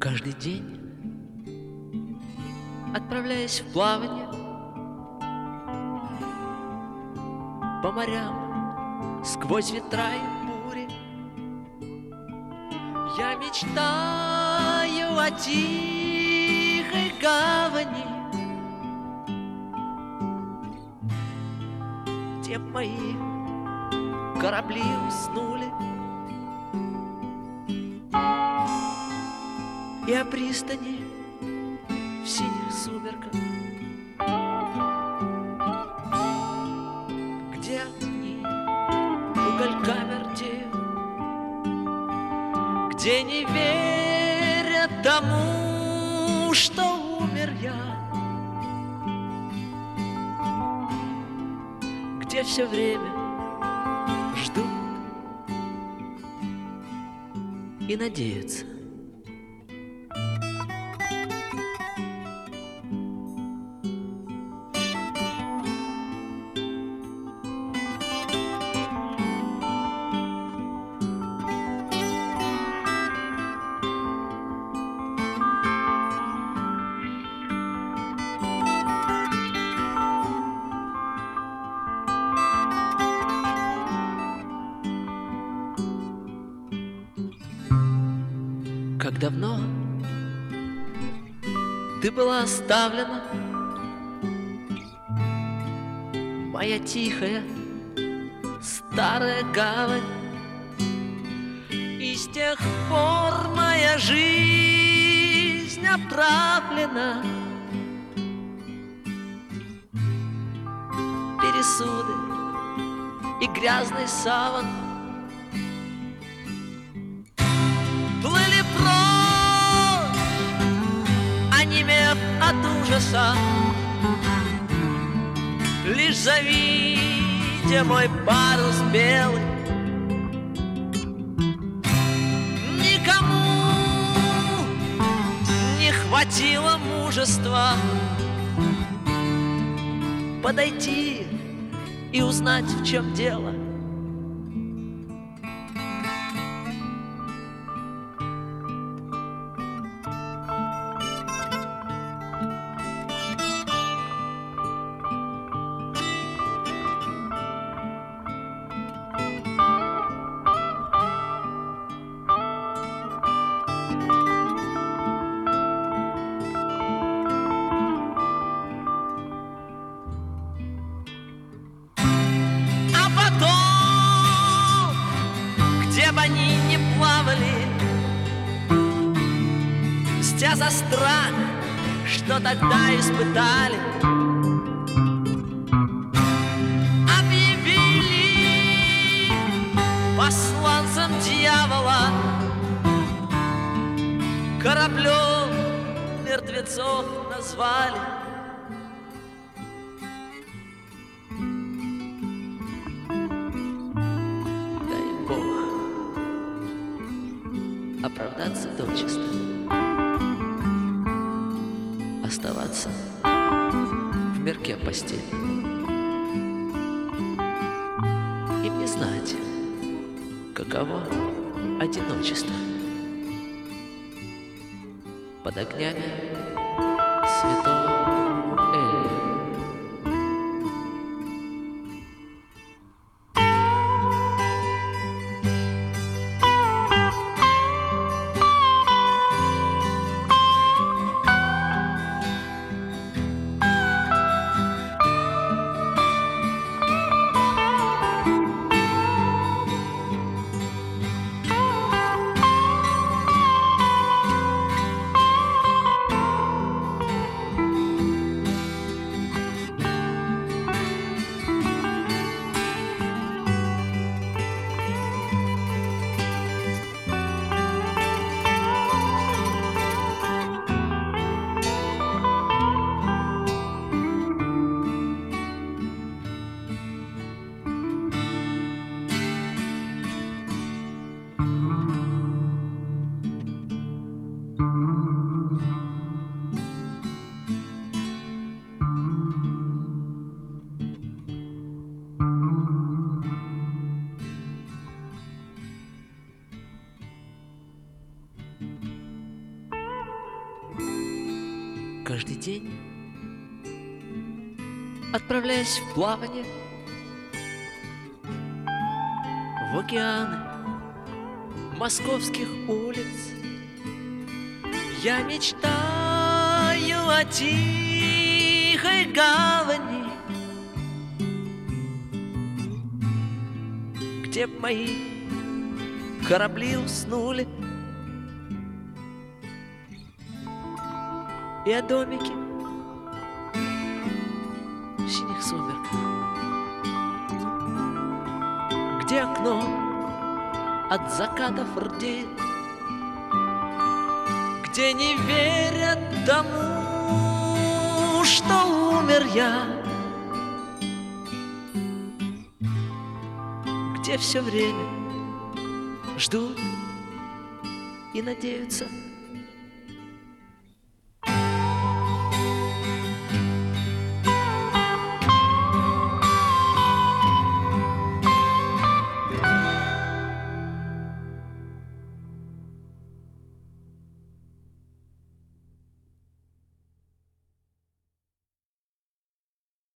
Каждый день, отправляясь в плавание по морям сквозь ветра и бури, я мечтаю о тихой гавани, где мои корабли уснули, и о пристани в синих сумерках, где огни угольками рдеют, где не верят тому, что умер я, где все время ждут и надеются. Как давно ты была оставлена, моя тихая старая гавань, и с тех пор моя жизнь отравлена. Пересуды и грязный саван плыли прочь, онемев от ужаса, лишь завидя мой парус белый. Никому не хватило мужества подойти и узнать, в чем дело. Где бы они ни плавали, мстя за страх, что тогда испытали, объявили посланцем дьявола, кораблем мертвецов назвали. Оправдаться дочисто, оставаться в мирке постели, им не знать, каково одиночество под огнями святого Эля. каждый день, отправляясь в плавание в океаны московских улиц, я мечтаю о тихой гавани, где б мои корабли уснули, и о домике в синих сумерках, где окно от закатов рдеет, где не верят тому, что умер я, где все время ждут и надеются